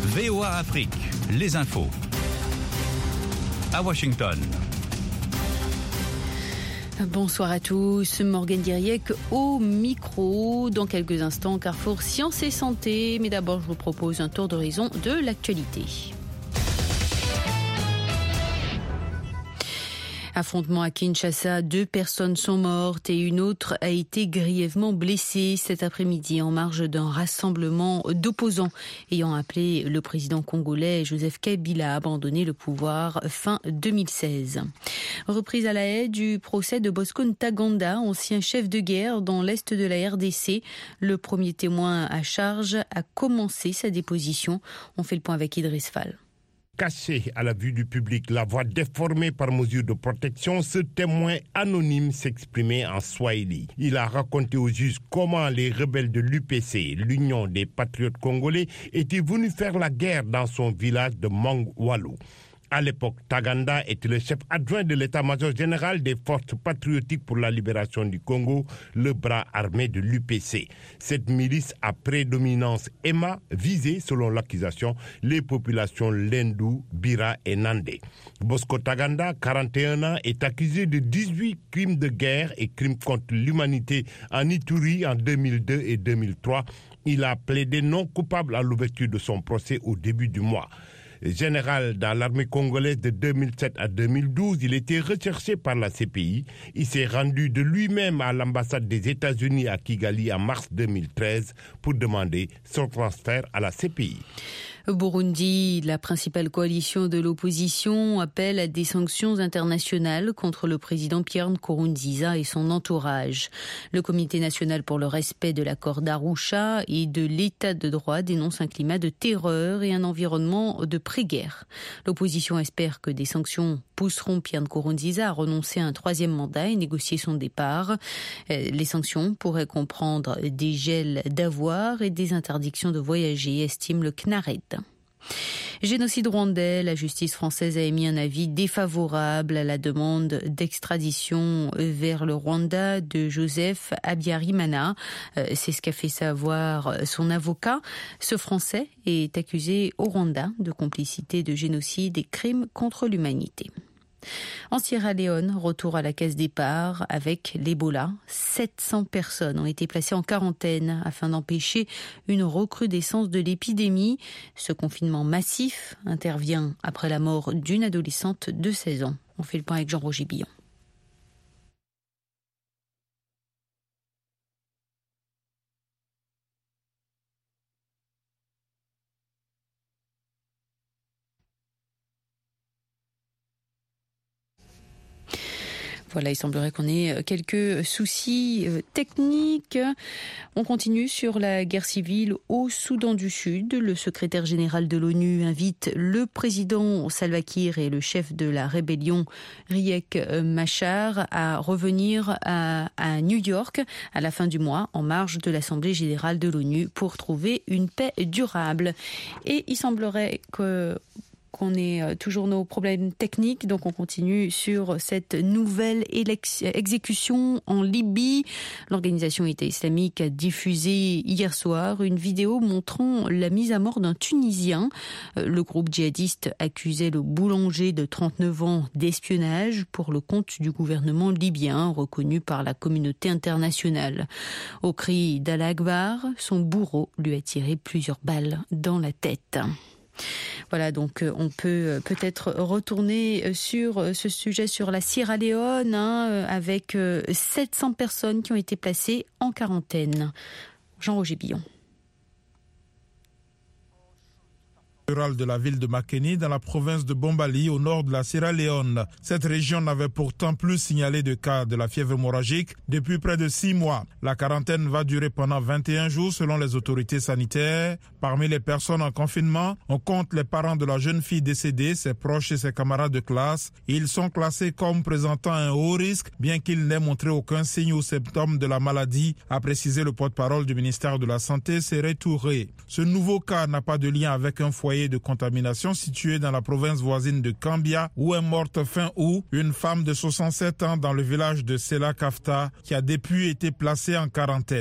VOA Afrique, les infos. À Washington. Bonsoir à tous, Morgane Diriec au micro. Dans quelques instants, Carrefour Sciences et Santé. Mais d'abord, je vous propose un tour d'horizon de l'actualité. Affrontement à Kinshasa, 2 personnes sont mortes et une autre a été grièvement blessée cet après-midi en marge d'un rassemblement d'opposants ayant appelé le président congolais Joseph Kabila à abandonner le pouvoir fin 2016. Reprise à La Haye du procès de Bosco Ntaganda, ancien chef de guerre dans l'est de la RDC. Le premier témoin à charge a commencé sa déposition. On fait le point avec Idriss Fall. Caché à la vue du public, la voix déformée par mesure de protection, ce témoin anonyme s'exprimait en swahili. Il a raconté aux juges comment les rebelles de l'UPC, l'Union des Patriotes Congolais, étaient venus faire la guerre dans son village de Mangwalu. À l'époque, Ntaganda était le chef adjoint de l'état-major général des forces patriotiques pour la libération du Congo, le bras armé de l'UPC. Cette milice à prédominance Emma visait, selon l'accusation, les populations Lendu, Bira et Nandé. Bosco Ntaganda, 41 ans, est accusé de 18 crimes de guerre et crimes contre l'humanité en Ituri en 2002 et 2003. Il a plaidé non coupable à l'ouverture de son procès au début du mois. Général dans l'armée congolaise de 2007 à 2012, il était recherché par la CPI. Il s'est rendu de lui-même à l'ambassade des États-Unis à Kigali en mars 2013 pour demander son transfert à la CPI. Au Burundi, la principale coalition de l'opposition appelle à des sanctions internationales contre le président Pierre Nkurunziza et son entourage. Le Comité national pour le respect de l'accord d'Arusha et de l'état de droit dénonce un climat de terreur et un environnement de pré-guerre. L'opposition espère que des sanctions pousseront Pierre Nkurunziza à renoncer à un 3e mandat et négocier son départ. Les sanctions pourraient comprendre des gels d'avoirs et des interdictions de voyager, estime le CNARED. Génocide rwandais, la justice française a émis un avis défavorable à la demande d'extradition vers le Rwanda de Joseph Habyarimana. C'est ce qu'a fait savoir son avocat. Ce Français est accusé au Rwanda de complicité de génocide et crimes contre l'humanité. En Sierra Leone, retour à la case départ avec l'Ebola. 700 personnes ont été placées en quarantaine afin d'empêcher une recrudescence de l'épidémie. Ce confinement massif intervient après la mort d'une adolescente de 16 ans. On fait le point avec Jean-Roger Billon. Voilà, il semblerait qu'on ait quelques soucis techniques. On continue sur la guerre civile au Soudan du Sud. Le secrétaire général de l'ONU invite le président Salva Kiir et le chef de la rébellion Riek Machar à revenir à New York à la fin du mois en marge de l'Assemblée générale de l'ONU pour trouver une paix durable. Et il semblerait qu'on ait toujours nos problèmes techniques, donc on continue sur cette nouvelle exécution en Libye. L'organisation État islamique a diffusé hier soir une vidéo montrant la mise à mort d'un Tunisien. Le groupe djihadiste accusait le boulanger de 39 ans d'espionnage pour le compte du gouvernement libyen, reconnu par la communauté internationale. Au cri d'Allah Akbar, son bourreau lui a tiré plusieurs balles dans la tête. Voilà, donc on peut peut-être retourner sur ce sujet sur la Sierra Leone avec 700 personnes qui ont été placées en quarantaine. Jean-Roger Billon. De la ville de Makeni dans la province de Bombali au nord de la Sierra Leone. Cette région n'avait pourtant plus signalé de cas de la fièvre hémorragique depuis près de 6 mois. La quarantaine va durer pendant 21 jours selon les autorités sanitaires. Parmi les personnes en confinement, on compte les parents de la jeune fille décédée, ses proches et ses camarades de classe. Ils sont classés comme présentant un haut risque, bien qu'ils n'aient montré aucun signe ou symptôme de la maladie, a précisé le porte-parole du ministère de la Santé, Séré Touré. Ce nouveau cas n'a pas de lien avec un foyer de contamination situé dans la province voisine de Kambia où est morte fin août une femme de 67 ans dans le village de Sela Kafta qui a depuis été placée en quarantaine.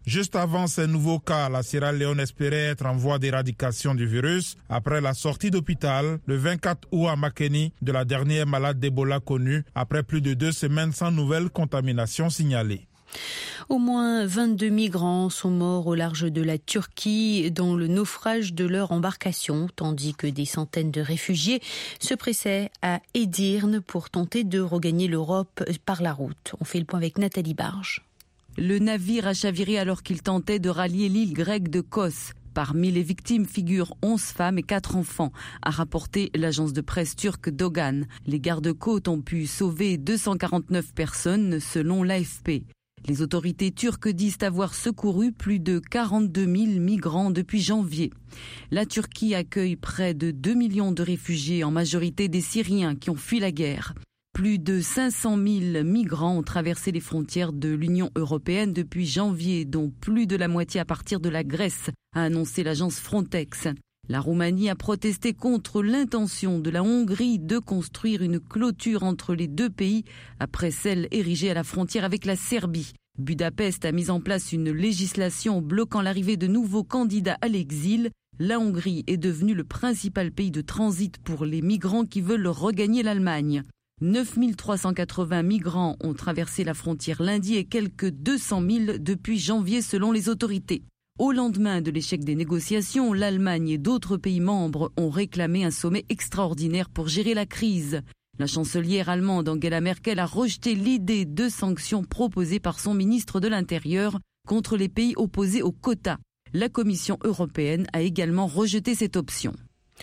Juste avant ces nouveaux cas, la Sierra Leone espérait être en voie d'éradication du virus après la sortie d'hôpital le 24 août à Makeni de la dernière malade d'Ebola connue après plus de 2 semaines sans nouvelle contamination signalée. Au moins 22 migrants sont morts au large de la Turquie dans le naufrage de leur embarcation, tandis que des centaines de réfugiés se pressaient à Edirne pour tenter de regagner l'Europe par la route. On fait le point avec Nathalie Barge. Le navire a chaviré alors qu'il tentait de rallier l'île grecque de Kos. Parmi les victimes figurent 11 femmes et 4 enfants, a rapporté l'agence de presse turque Dogan. Les gardes-côtes ont pu sauver 249 personnes selon l'AFP. Les autorités turques disent avoir secouru plus de 42 000 migrants depuis janvier. La Turquie accueille près de 2 millions de réfugiés, en majorité des Syriens qui ont fui la guerre. Plus de 500 000 migrants ont traversé les frontières de l'Union européenne depuis janvier, dont plus de la moitié à partir de la Grèce, a annoncé l'agence Frontex. La Roumanie a protesté contre l'intention de la Hongrie de construire une clôture entre les deux pays après celle érigée à la frontière avec la Serbie. Budapest a mis en place une législation bloquant l'arrivée de nouveaux candidats à l'exil. La Hongrie est devenue le principal pays de transit pour les migrants qui veulent regagner l'Allemagne. 9 380 migrants ont traversé la frontière lundi et quelques 200 000 depuis janvier selon les autorités. Au lendemain de l'échec des négociations, l'Allemagne et d'autres pays membres ont réclamé un sommet extraordinaire pour gérer la crise. La chancelière allemande Angela Merkel a rejeté l'idée de sanctions proposées par son ministre de l'Intérieur contre les pays opposés aux quotas. La Commission européenne a également rejeté cette option.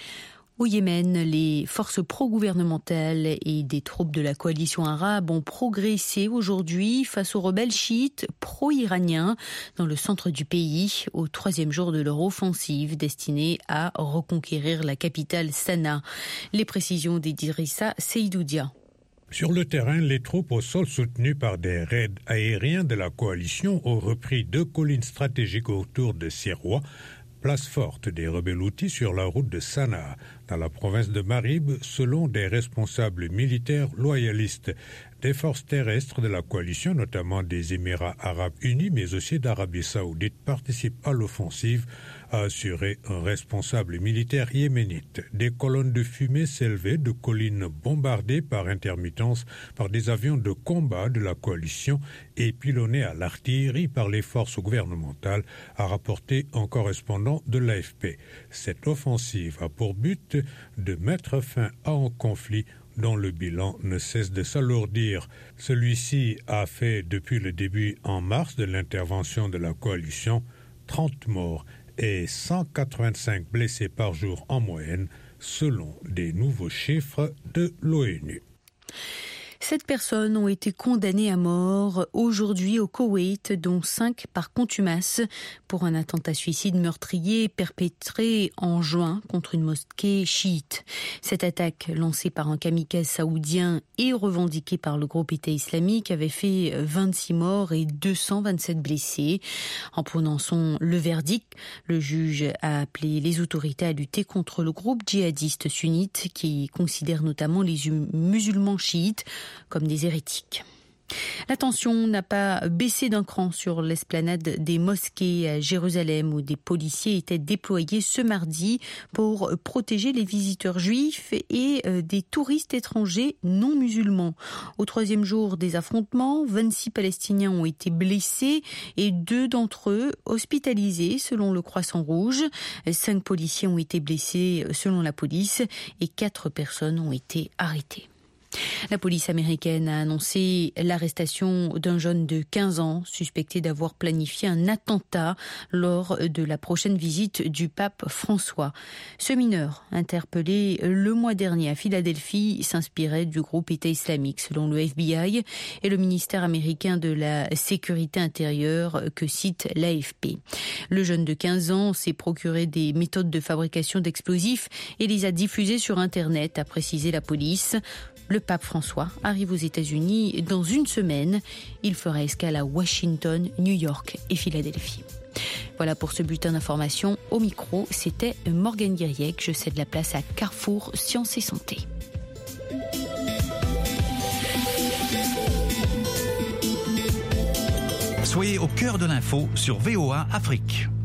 Au Yémen, les forces pro-gouvernementales et des troupes de la coalition arabe ont progressé aujourd'hui face aux rebelles chiites pro-iraniens dans le centre du pays, au 3e jour de leur offensive destinée à reconquérir la capitale Sanaa. Les précisions d'Idrissa Seydoudia. Sur le terrain, les troupes au sol soutenues par des raids aériens de la coalition ont repris 2 collines stratégiques autour de Sirois, place forte des rebelles houthis sur la route de Sanaa, dans la province de Marib, selon des responsables militaires loyalistes. Des forces terrestres de la coalition, notamment des Émirats arabes unis, mais aussi d'Arabie saoudite, participent à l'offensive, a assuré un responsable militaire yéménite. Des colonnes de fumée s'élevaient de collines bombardées par intermittence par des avions de combat de la coalition et pilonnées à l'artillerie par les forces gouvernementales, a rapporté un correspondant de l'AFP. Cette offensive a pour but de mettre fin à un conflit dont le bilan ne cesse de s'alourdir. Celui-ci a fait depuis le début en mars de l'intervention de la coalition 30 morts et 185 blessés par jour en moyenne, selon des nouveaux chiffres de l'ONU. 7 personnes ont été condamnées à mort aujourd'hui au Koweït, dont 5 par contumace, pour un attentat suicide meurtrier perpétré en juin contre une mosquée chiite. Cette attaque, lancée par un kamikaze saoudien et revendiquée par le groupe État islamique, avait fait 26 morts et 227 blessés. En prononçant le verdict, le juge a appelé les autorités à lutter contre le groupe djihadiste sunnite qui considère notamment les musulmans chiites comme des hérétiques. La tension n'a pas baissé d'un cran sur l'esplanade des mosquées à Jérusalem où des policiers étaient déployés ce mardi pour protéger les visiteurs juifs et des touristes étrangers non musulmans. Au 3e jour des affrontements, 26 Palestiniens ont été blessés et 2 d'entre eux hospitalisés selon le Croissant Rouge. 5 policiers ont été blessés selon la police et 4 personnes ont été arrêtées. La police américaine a annoncé l'arrestation d'un jeune de 15 ans suspecté d'avoir planifié un attentat lors de la prochaine visite du pape François. Ce mineur, interpellé le mois dernier à Philadelphie, s'inspirait du groupe État islamique selon le FBI et le ministère américain de la Sécurité intérieure que cite l'AFP. Le jeune de 15 ans s'est procuré des méthodes de fabrication d'explosifs et les a diffusées sur Internet, a précisé la police. Le pape François arrive aux États-Unis dans une semaine. Il fera escale à Washington, New York et Philadelphie. Voilà pour ce bulletin d'information. Au micro, c'était Morgane Guiriec. Je cède la place à Carrefour Sciences et Santé. Soyez au cœur de l'info sur VOA Afrique.